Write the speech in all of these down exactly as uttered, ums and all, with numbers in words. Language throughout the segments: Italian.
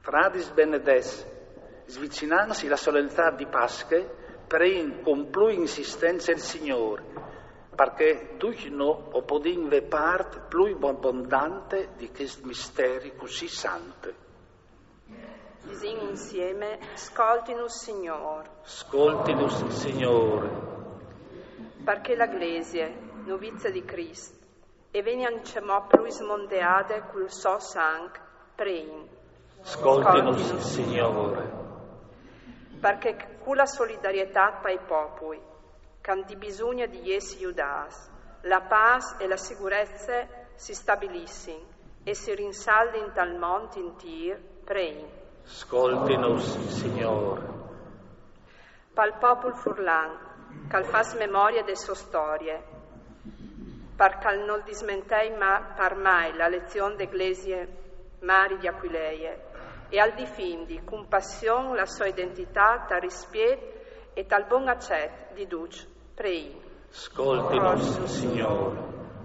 Fradis benedes, svicinansi la solennità di Pasche, prein con più insistenza il Signore, perché tutti no o podin ve part più abbondante di questi misteri così santi. Disin insieme, scoltinus Signor. Scoltinus Signore. Perché la Glesie, novizia di Christ, e venian cemò plus mondeade cul so sang, prein. Scoltinus Signore. Perché cu la solidarietà pa i popoli, can di bisogno di essi Iudas, la paz e la sicurezza si stabilissin e si rinsaldin tal monte in tir, prein. Scoltinus Signore. Pal popol furlan, cal fas memoria de so storie, par cal non dismentei ma, par mai la lezione d'Eglesie Mari di Aquileie, e al difindi con passione la sua identità tal rispiet e tal bon accet di duc, prei. Scoltinus Signore.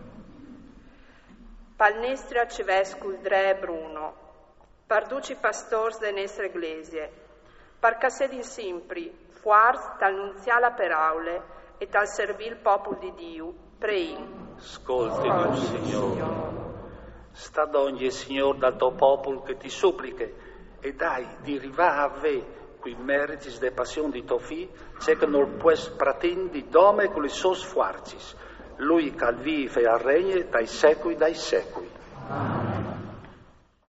Pal nestri arcivescul Dre Bruno, par duci pastors de nestre Eglesie, par casedin simpri, fuars tal nunzia la peraule e tal servil popol di Diu, prei. Scoltinus Signore. Sta d'ogni Signor dal tuo popolo che ti suppliche e dai di riva a ve qui meritis de passion di tuo fi, c'è che non pues pratendi dome con i sos sforzi, lui cal vive e regne dai secoli dai secoli.